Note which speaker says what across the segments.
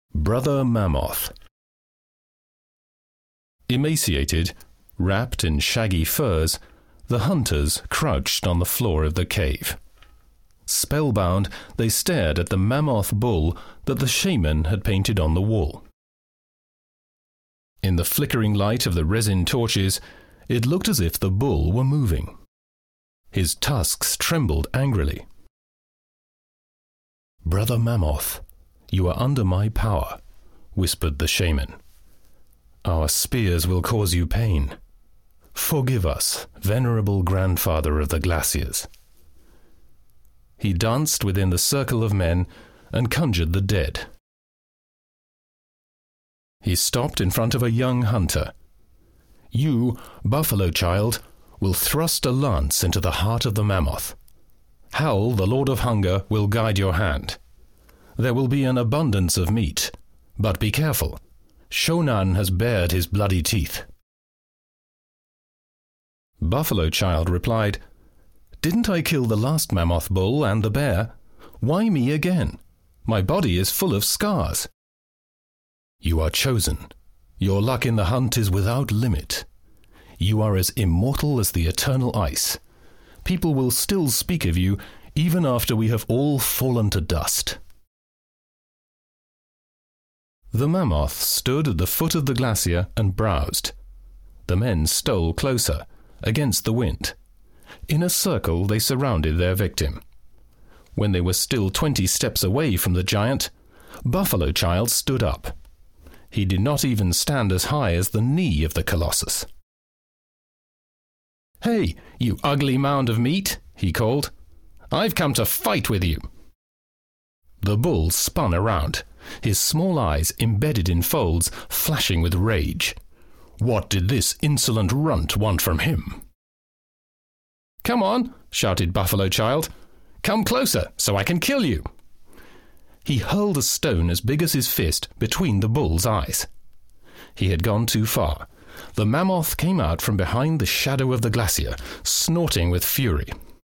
Speaker 1: Brother Mammoth. Emaciated, wrapped in shaggy furs, the hunters crouched on the floor of the cave. Spellbound, they stared at the mammoth bull that the shaman had painted on the wall. In the flickering light of the resin torches, it looked as if the bull were moving. His tusks trembled angrily. "Brother Mammoth, you are under my power," whispered the shaman. "Our spears will cause you pain. Forgive us, venerable grandfather of the glaciers." He danced within the circle of men and conjured the dead. He stopped in front of a young hunter. "You, Buffalo Child, will thrust a lance into the heart of the mammoth. Howl, the Lord of Hunger, will guide your hand. There will be an abundance of meat, but be careful. Shonan has bared his bloody teeth." Buffalo Child replied, "Didn't I kill the last mammoth bull and the bear? Why me again? My body is full of scars." "You are chosen. Your luck in the hunt is without limit. You are as immortal as the eternal ice. People will still speak of you even after we have all fallen to dust." The mammoth stood at the foot of the glacier and browsed. The men stole closer, against the wind. In a circle they surrounded their victim. When they were still 20 steps away from the giant, Buffalo Child stood up. He did not even stand as high as the knee of the colossus. "Hey, you ugly mound of meat," he called. "I've come to fight with you." The bull spun around, his small eyes embedded in folds, flashing with rage. What did this insolent runt want from him? "Come on," shouted Buffalo Child. "Come closer so I can kill you." He hurled a stone as big as his fist between the bull's eyes. He had gone too far. The mammoth came out from behind the shadow of the glacier, snorting with fury.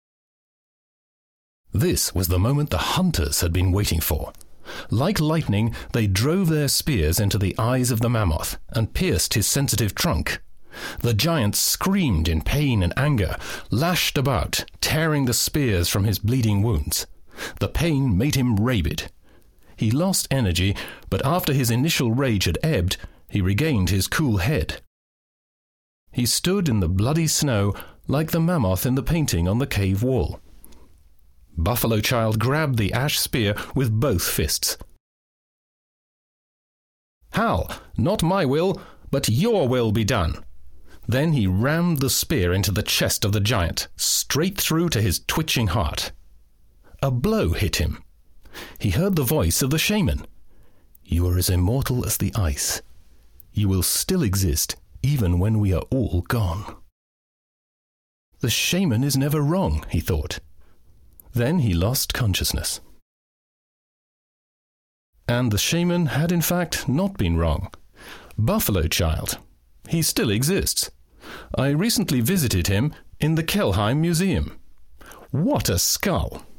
Speaker 1: This was the moment the hunters had been waiting for. Like lightning, they drove their spears into the eyes of the mammoth and pierced his sensitive trunk. The giant screamed in pain and anger, lashed about, tearing the spears from his bleeding wounds. The pain made him rabid. He lost energy, but after his initial rage had ebbed, he regained his cool head. He stood in the bloody snow like the mammoth in the painting on the cave wall. Buffalo Child grabbed the ash spear with both fists. "Howl, not my will, but your will be done." Then he rammed the spear into the chest of the giant, straight through to his twitching heart. A blow hit him. He heard the voice of the shaman. "You are as immortal as the ice. You will still exist even when we are all gone." The shaman is never wrong, he thought. Then he lost consciousness. And the shaman had in fact not been wrong. Buffalo Child. He still exists. I recently visited him in the Kelheim Museum. What a skull!